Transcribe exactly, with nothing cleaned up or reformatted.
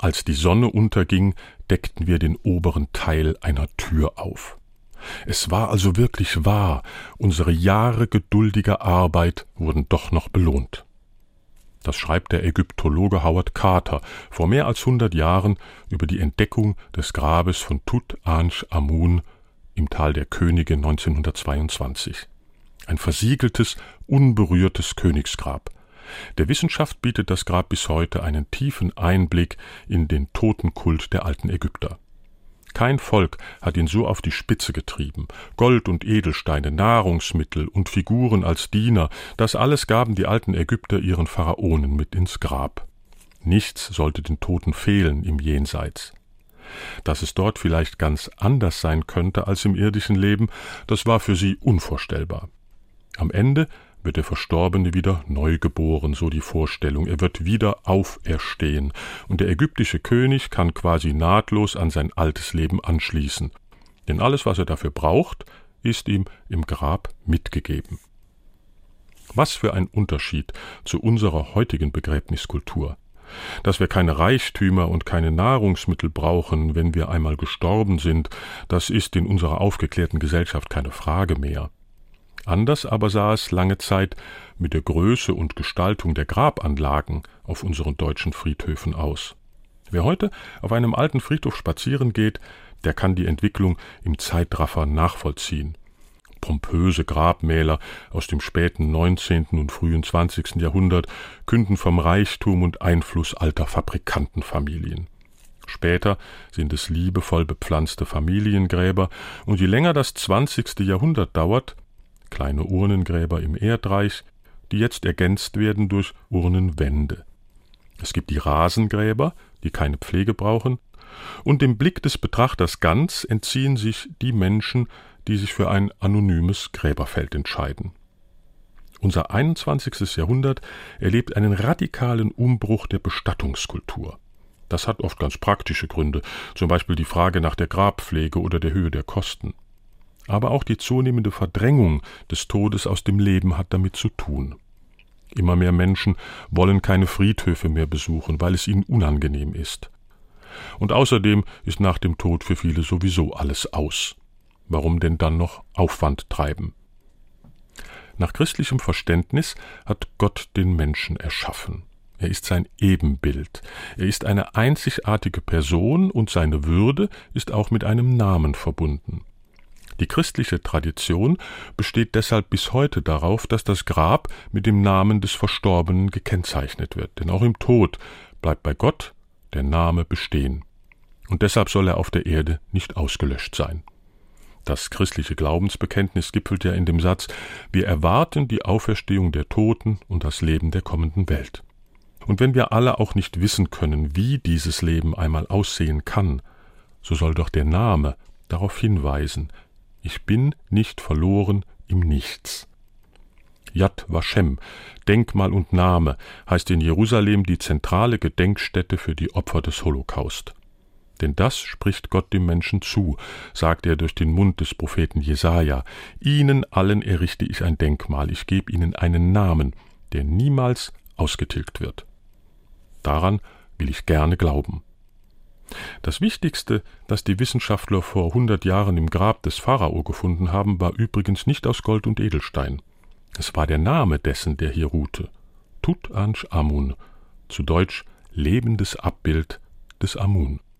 Als die Sonne unterging, deckten wir den oberen Teil einer Tür auf. Es war also wirklich wahr, unsere Jahre geduldiger Arbeit wurden doch noch belohnt. Das schreibt der Ägyptologe Howard Carter vor mehr als hundert Jahren über die Entdeckung des Grabes von Tutanchamun im Tal der Könige neunzehnhundertzweiundzwanzig. Ein versiegeltes, unberührtes Königsgrab. Der Wissenschaft bietet das Grab bis heute einen tiefen Einblick in den Totenkult der alten Ägypter. Kein Volk hat ihn so auf die Spitze getrieben. Gold und Edelsteine, Nahrungsmittel und Figuren als Diener, das alles gaben die alten Ägypter ihren Pharaonen mit ins Grab. Nichts sollte den Toten fehlen im Jenseits. Dass es dort vielleicht ganz anders sein könnte als im irdischen Leben, das war für sie unvorstellbar. Am Ende wird der Verstorbene wieder neu geboren, so die Vorstellung. Er wird wieder auferstehen. Und der ägyptische König kann quasi nahtlos an sein altes Leben anschließen. Denn alles, was er dafür braucht, ist ihm im Grab mitgegeben. Was für ein Unterschied zu unserer heutigen Begräbniskultur. Dass wir keine Reichtümer und keine Nahrungsmittel brauchen, wenn wir einmal gestorben sind, das ist in unserer aufgeklärten Gesellschaft keine Frage mehr. Anders aber sah es lange Zeit mit der Größe und Gestaltung der Grabanlagen auf unseren deutschen Friedhöfen aus. Wer heute auf einem alten Friedhof spazieren geht, der kann die Entwicklung im Zeitraffer nachvollziehen. Pompöse Grabmäler aus dem späten neunzehnten und frühen zwanzigsten Jahrhundert künden vom Reichtum und Einfluss alter Fabrikantenfamilien. Später sind es liebevoll bepflanzte Familiengräber, und je länger das zwanzigste Jahrhundert dauert, kleine Urnengräber im Erdreich, die jetzt ergänzt werden durch Urnenwände. Es gibt die Rasengräber, die keine Pflege brauchen, und dem Blick des Betrachters ganz entziehen sich die Menschen, die sich für ein anonymes Gräberfeld entscheiden. Unser einundzwanzigstes Jahrhundert erlebt einen radikalen Umbruch der Bestattungskultur. Das hat oft ganz praktische Gründe, zum Beispiel die Frage nach der Grabpflege oder der Höhe der Kosten. Aber auch die zunehmende Verdrängung des Todes aus dem Leben hat damit zu tun. Immer mehr Menschen wollen keine Friedhöfe mehr besuchen, weil es ihnen unangenehm ist. Und außerdem ist nach dem Tod für viele sowieso alles aus. Warum denn dann noch Aufwand treiben? Nach christlichem Verständnis hat Gott den Menschen erschaffen. Er ist sein Ebenbild. Er ist eine einzigartige Person und seine Würde ist auch mit einem Namen verbunden. Die christliche Tradition besteht deshalb bis heute darauf, dass das Grab mit dem Namen des Verstorbenen gekennzeichnet wird. Denn auch im Tod bleibt bei Gott der Name bestehen. Und deshalb soll er auf der Erde nicht ausgelöscht sein. Das christliche Glaubensbekenntnis gipfelt ja in dem Satz: Wir erwarten die Auferstehung der Toten und das Leben der kommenden Welt. Und wenn wir alle auch nicht wissen können, wie dieses Leben einmal aussehen kann, so soll doch der Name darauf hinweisen: Ich bin nicht verloren im Nichts. Yad Vashem, Denkmal und Name, heißt in Jerusalem die zentrale Gedenkstätte für die Opfer des Holocaust. Denn das spricht Gott dem Menschen zu, sagt er durch den Mund des Propheten Jesaja. Ihnen allen errichte ich ein Denkmal, ich gebe ihnen einen Namen, der niemals ausgetilgt wird. Daran will ich gerne glauben. Das Wichtigste, das die Wissenschaftler vor hundert Jahren im Grab des Pharao gefunden haben, war übrigens nicht aus Gold und Edelstein. Es war der Name dessen, der hier ruhte. Tutanchamun, zu Deutsch lebendes Abbild des Amun.